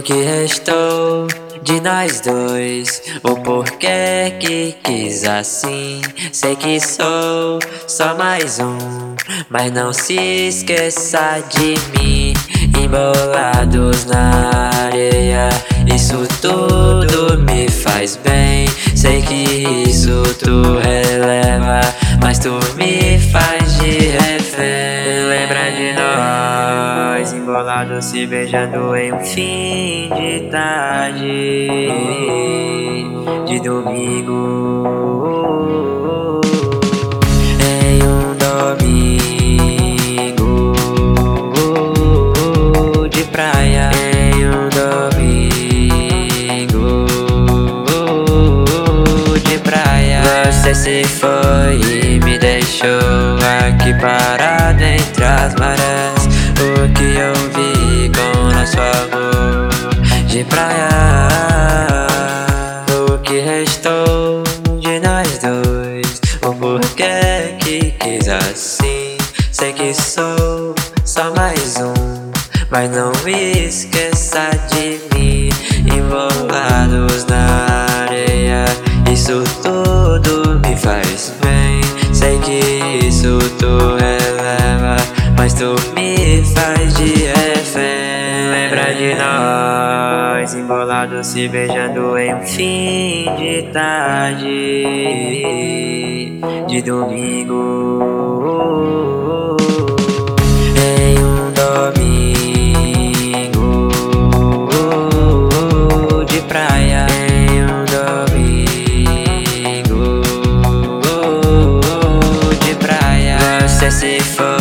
que restou de nós dois, o porquê que quis assim. Sei que sou só mais um, mas não se esqueça de mim. Embolados na areia, isso tudo me faz bem. Sei que isso tu releva, mas tu me faz de refém. Lembra de nós, embolados se beijando em um fim de tarde de domingo. Em um domingo de praia. Em um domingo de praia. Você se foi e me deixou aqui parado entre as marés. O que eu vi com nosso amor de praia. O que restou de nós dois, o porquê que quis assim. Sei que sou só mais um, mas não me esqueça de mim. Embolados na areia, isso tudo me faz bem. Sei que isso tu releva, mas tu me faz de refém. Lembra de nós, embolados se beijando em um fim de tarde de domingo. Em um domingo de praia. Em um domingo de praia. Você se foi